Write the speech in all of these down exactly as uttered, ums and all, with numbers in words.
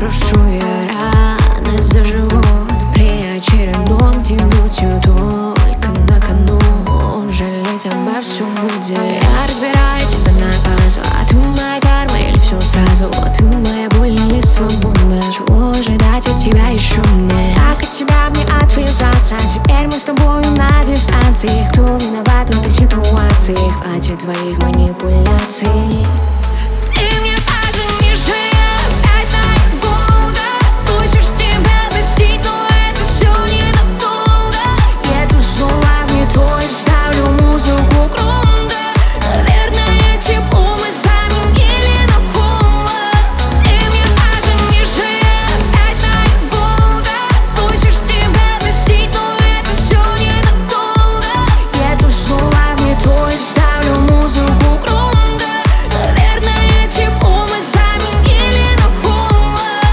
душу, и раны заживут при очередном дебюте. Только на кону жалеть обо всем будет. Я разбираю тебя на базу, а ты моя карма или все сразу? Ты моя боль или свобода? Чего ожидать от тебя еще мне? Как от тебя мне отвязаться? Теперь мы с тобою на дистанции. Кто виноват в этой ситуации? Хватит твоих манипуляций. Ты мне позвонишь, и я опять знаю голода. Просишь тебя простить, но это все ненадолго. Еду снова в метро и ставлю музыку громко. Наверное, тепло мы заменили на холод. Ты мне позвонишь, и я опять знаю голода. Просишь тебя простить, но это все ненадолго. Еду снова в метро и ставлю музыку громко. Наверное, тепло мы заменили на холод.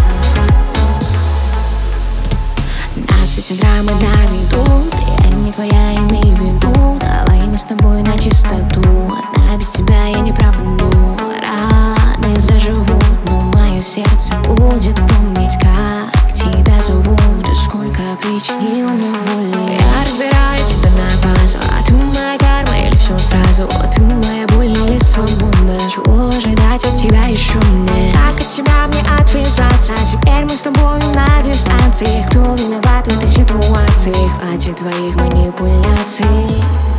Нас эти драмы наведут. Я не твоя, имею в виду. Давай мы с тобой на чистоту. Одна без тебя я не пропаду. Раны заживут, но мое сердце будет помнить, как тебя зовут и сколько причинил мне боли. Я разбираю тебя на базу, а ты моя карма или все сразу? Ты моя боль или свобода? Чего ожидать от тебя еще мне? Как от тебя мне отвязаться? Теперь мы с тобою на дистанции. Кто виноват в этой ситуации? Хватит твоих манипуляций.